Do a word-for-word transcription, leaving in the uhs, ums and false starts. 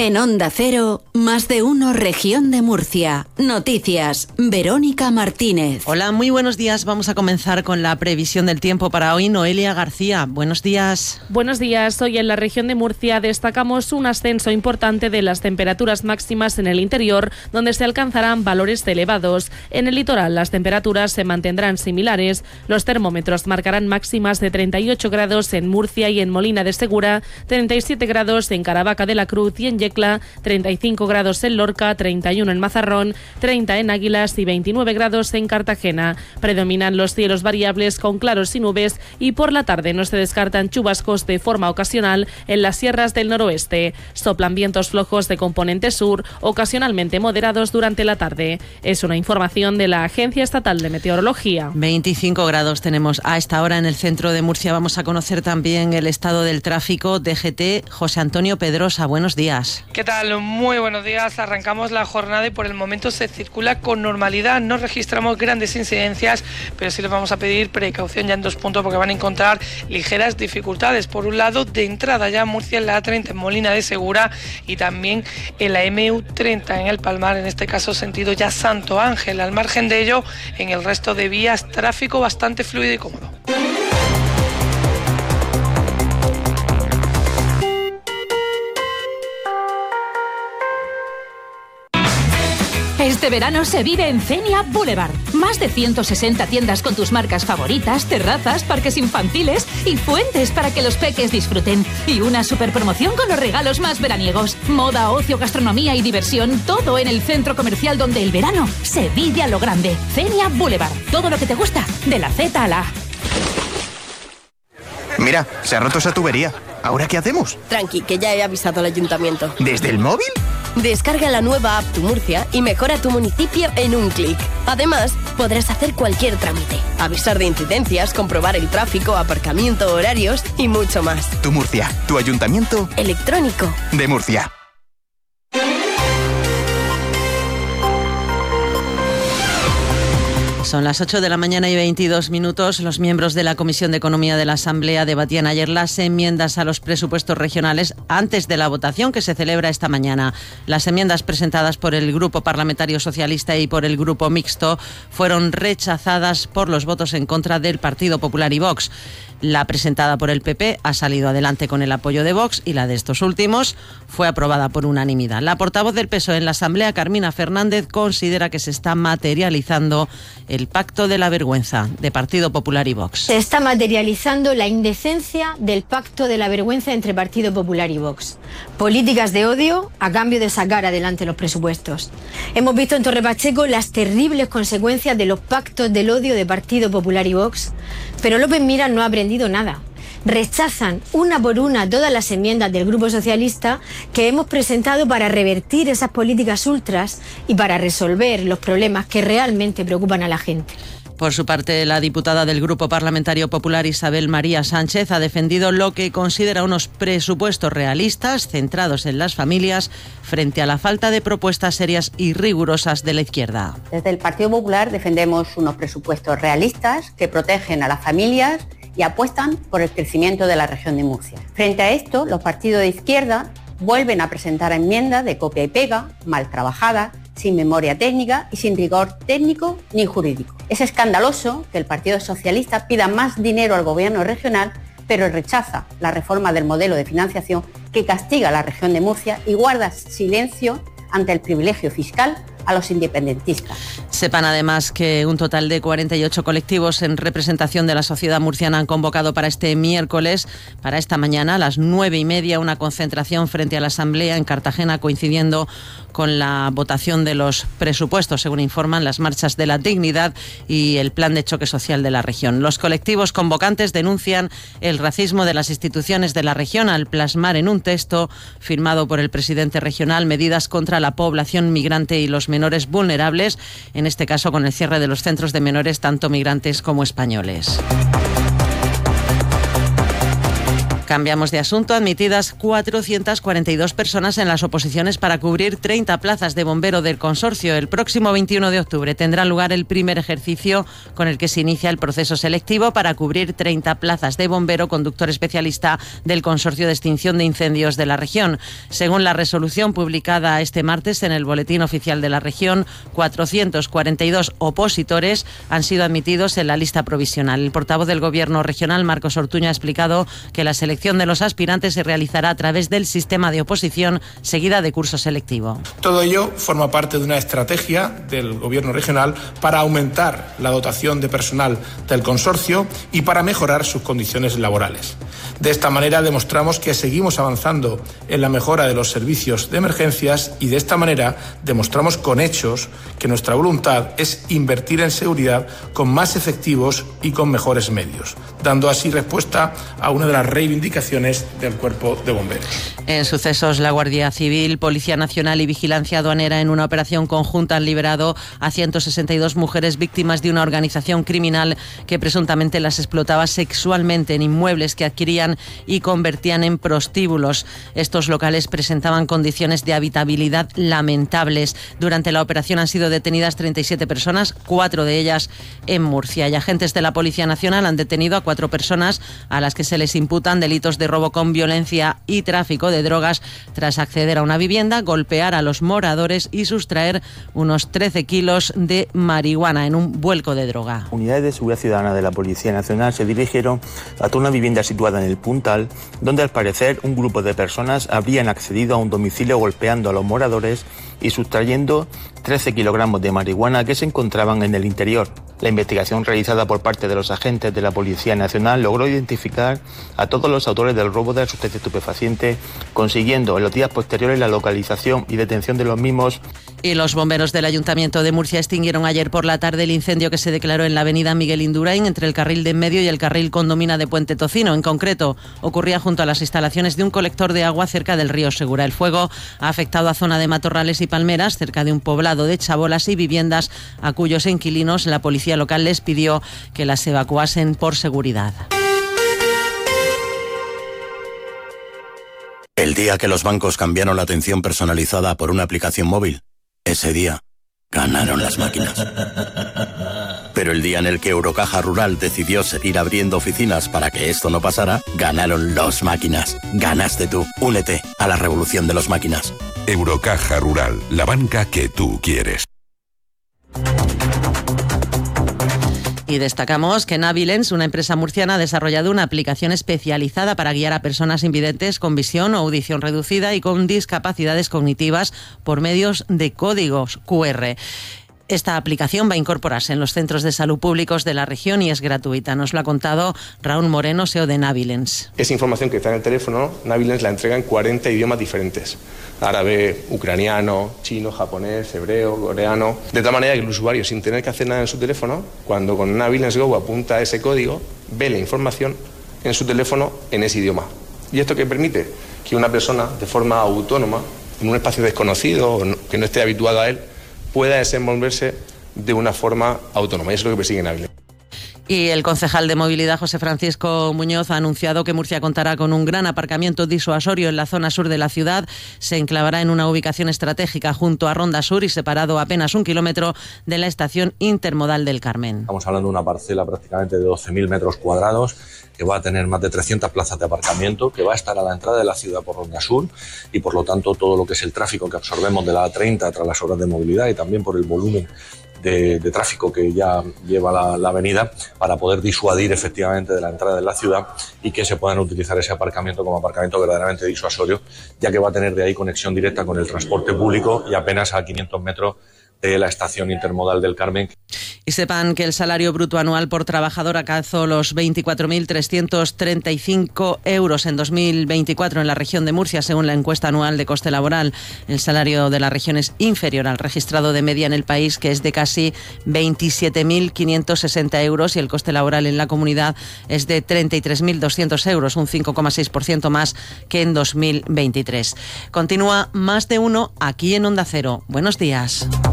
En Onda Cero, más de uno región de Murcia. Noticias, Verónica Martínez. Hola, muy buenos días. Vamos a comenzar con la previsión del tiempo para hoy. Noelia García, buenos días. Buenos días. Hoy en la región de Murcia destacamos un ascenso importante de las temperaturas máximas en el interior, donde se alcanzarán valores elevados. En el litoral las temperaturas se mantendrán similares. Los termómetros marcarán máximas de treinta y ocho grados en Murcia y en Molina de Segura, treinta y siete grados en Caravaca de la Cruz y en Yecla, treinta y cinco grados en Lorca, treinta y uno en Mazarrón, treinta en Águilas y veintinueve grados en Cartagena. Predominan los cielos variables con claros y nubes y por la tarde no se descartan chubascos de forma ocasional en las sierras del noroeste. Soplan vientos flojos de componente sur, ocasionalmente moderados durante la tarde. Es una información de la Agencia Estatal de Meteorología. veinticinco grados tenemos a esta hora en el centro de Murcia. Vamos a conocer también el estado del tráfico. D G T, José Antonio Pedrosa, buenos días. ¿Qué tal? Muy buenos días. Arrancamos la jornada y por el momento se circula con normalidad. No registramos grandes incidencias, pero sí les vamos a pedir precaución ya en dos puntos porque van a encontrar ligeras dificultades. Por un lado, de entrada ya en Murcia en la A treinta en Molina de Segura y también en la M U treinta en el Palmar, en este caso sentido ya Santo Ángel. Al margen de ello, en el resto de vías, tráfico bastante fluido y cómodo. Este verano se vive en Fenia Boulevard. Más de ciento sesenta tiendas con tus marcas favoritas, terrazas, parques infantiles y fuentes para que los peques disfruten. Y una super promoción con los regalos más veraniegos. Moda, ocio, gastronomía y diversión, todo en el centro comercial donde el verano se vive a lo grande. Fenia Boulevard. Todo lo que te gusta, de la Z a la A. Mira, se ha roto esa tubería. ¿Ahora qué hacemos? Tranqui, que ya he avisado al ayuntamiento. ¿Desde el móvil? Descarga la nueva app Tu Murcia y mejora tu municipio en un clic. Además, podrás hacer cualquier trámite, avisar de incidencias, comprobar el tráfico, aparcamiento, horarios y mucho más. Tu Murcia, tu ayuntamiento electrónico de Murcia. Son las ocho de la mañana y veintidós minutos. Los miembros de la Comisión de Economía de la Asamblea debatían ayer las enmiendas a los presupuestos regionales antes de la votación que se celebra esta mañana. Las enmiendas presentadas por el Grupo Parlamentario Socialista y por el Grupo Mixto fueron rechazadas por los votos en contra del Partido Popular y Vox. La presentada por el P P ha salido adelante con el apoyo de Vox y la de estos últimos fue aprobada por unanimidad. La portavoz del P S O E en la Asamblea, Carmina Fernández, considera que se está materializando el pacto de la vergüenza de Partido Popular y Vox. Se está materializando la indecencia del pacto de la vergüenza entre Partido Popular y Vox. Políticas de odio a cambio de sacar adelante los presupuestos. Hemos visto en Torre Pacheco las terribles consecuencias de los pactos del odio de Partido Popular y Vox, pero López Miras no ha aprendido nada. Rechazan una por una todas las enmiendas del Grupo Socialista que hemos presentado para revertir esas políticas ultras y para resolver los problemas que realmente preocupan a la gente. Por su parte, la diputada del Grupo Parlamentario Popular, Isabel María Sánchez, ha defendido lo que considera unos presupuestos realistas, centrados en las familias, frente a la falta de propuestas serias y rigurosas de la izquierda. Desde el Partido Popular defendemos unos presupuestos realistas que protegen a las familias y apuestan por el crecimiento de la región de Murcia. Frente a esto, los partidos de izquierda vuelven a presentar enmiendas de copia y pega, mal trabajadas, sin memoria técnica y sin rigor técnico ni jurídico. Es escandaloso que el Partido Socialista pida más dinero al gobierno regional, pero rechaza la reforma del modelo de financiación que castiga a la región de Murcia y guarda silencio ante el privilegio fiscal a los independentistas. Sepan además que un total de cuarenta y ocho colectivos en representación de la sociedad murciana han convocado para este miércoles, para esta mañana, a las nueve y media, una concentración frente a la Asamblea en Cartagena, coincidiendo con la votación de los presupuestos, según informan las marchas de la dignidad y el plan de choque social de la región. Los colectivos convocantes denuncian el racismo de las instituciones de la región al plasmar en un texto firmado por el presidente regional medidas contra la población migrante y los menores vulnerables, en este caso con el cierre de los centros de menores tanto migrantes como españoles. Cambiamos de asunto. Admitidas cuatrocientas cuarenta y dos personas en las oposiciones para cubrir treinta plazas de bombero del consorcio. El próximo veintiuno de octubre tendrá lugar el primer ejercicio con el que se inicia el proceso selectivo para cubrir treinta plazas de bombero conductor especialista del Consorcio de Extinción de Incendios de la región. Según la resolución publicada este martes en el Boletín Oficial de la región, cuatrocientos cuarenta y dos opositores han sido admitidos en la lista provisional. El portavoz del Gobierno regional, Marcos Ortuño, ha explicado que la selección de los aspirantes se realizará a través del sistema de oposición seguida de curso selectivo. Todo ello forma parte de una estrategia del Gobierno regional para aumentar la dotación de personal del consorcio y para mejorar sus condiciones laborales. De esta manera demostramos que seguimos avanzando en la mejora de los servicios de emergencias y de esta manera demostramos con hechos que nuestra voluntad es invertir en seguridad con más efectivos y con mejores medios, dando así respuesta a una de las reivindicaciones del Cuerpo de Bomberos. En sucesos, la Guardia Civil, Policía Nacional y Vigilancia Aduanera en una operación conjunta han liberado a ciento sesenta y dos mujeres víctimas de una organización criminal que presuntamente las explotaba sexualmente en inmuebles que adquirían y convertían en prostíbulos. Estos locales presentaban condiciones de habitabilidad lamentables. Durante la operación han sido detenidas treinta y siete personas, cuatro de ellas en Murcia. Y agentes de la Policía Nacional han detenido a cuatro personas a las que se les imputan delitos de robo con violencia y tráfico de drogas tras acceder a una vivienda, golpear a los moradores y sustraer unos trece kilos de marihuana en un vuelco de droga. Unidades de seguridad ciudadana de la Policía Nacional se dirigieron a una vivienda situada en el Puntal, donde al parecer un grupo de personas habrían accedido a un domicilio golpeando a los moradores y sustrayendo trece kilogramos de marihuana que se encontraban en el interior. La investigación realizada por parte de los agentes de la Policía Nacional logró identificar a todos los autores del robo de la sustancia estupefaciente, consiguiendo en los días posteriores la localización y detención de los mismos. Y los bomberos del Ayuntamiento de Murcia extinguieron ayer por la tarde el incendio que se declaró en la avenida Miguel Indurain entre el carril de en medio y el carril Condomina de Puente Tocino. En concreto, ocurría junto a las instalaciones de un colector de agua cerca del río Segura. El fuego ha afectado a zona de matorrales y palmeras cerca de un poblado de chabolas y viviendas a cuyos inquilinos la policía local les pidió que las evacuasen por seguridad. El día que los bancos cambiaron la atención personalizada por una aplicación móvil, ese día ganaron las máquinas. Pero el día en el que Eurocaja Rural decidió seguir abriendo oficinas para que esto no pasara, ganaron los máquinas. Ganaste tú. Únete a la revolución de los máquinas. Eurocaja Rural, la banca que tú quieres. Y destacamos que Navilens, una empresa murciana, ha desarrollado una aplicación especializada para guiar a personas invidentes con visión o audición reducida y con discapacidades cognitivas por medios de códigos cu erre. Esta aplicación va a incorporarse en los centros de salud públicos de la región y es gratuita. Nos lo ha contado Raúl Moreno, C E O de Navilens. Esa información que está en el teléfono, Navilens la entrega en cuarenta idiomas diferentes. Árabe, ucraniano, chino, japonés, hebreo, coreano. De tal manera que el usuario, sin tener que hacer nada en su teléfono, cuando con Navilens Go apunta a ese código, ve la información en su teléfono en ese idioma. ¿Y esto qué permite? Que una persona, de forma autónoma, en un espacio desconocido, que no esté habituado a él, pueda desenvolverse de una forma autónoma. Y eso es lo que persigue Navilens. Y el concejal de Movilidad, José Francisco Muñoz, ha anunciado que Murcia contará con un gran aparcamiento disuasorio en la zona sur de la ciudad. Se enclavará en una ubicación estratégica junto a Ronda Sur y separado a apenas un kilómetro de la estación intermodal del Carmen. Estamos hablando de una parcela prácticamente de doce mil metros cuadrados que va a tener más de trescientas plazas de aparcamiento, que va a estar a la entrada de la ciudad por Ronda Sur y por lo tanto todo lo que es el tráfico que absorbemos de la A treinta tras las horas de movilidad y también por el volumen De, de tráfico que ya lleva la, la avenida para poder disuadir efectivamente de la entrada de la ciudad y que se puedan utilizar ese aparcamiento como aparcamiento verdaderamente disuasorio, ya que va a tener de ahí conexión directa con el transporte público y apenas a quinientos metros de la estación intermodal del Carmen. Y sepan que el salario bruto anual por trabajador alcanzó los veinticuatro mil trescientos treinta y cinco euros en dos mil veinticuatro en la región de Murcia, según la encuesta anual de coste laboral. El salario de la región es inferior al registrado de media en el país, que es de casi veintisiete mil quinientos sesenta euros, y el coste laboral en la comunidad es de treinta y tres mil doscientos euros, un cinco coma seis por ciento más que en dos mil veintitrés. Continúa Más de Uno aquí en Onda Cero. Buenos días.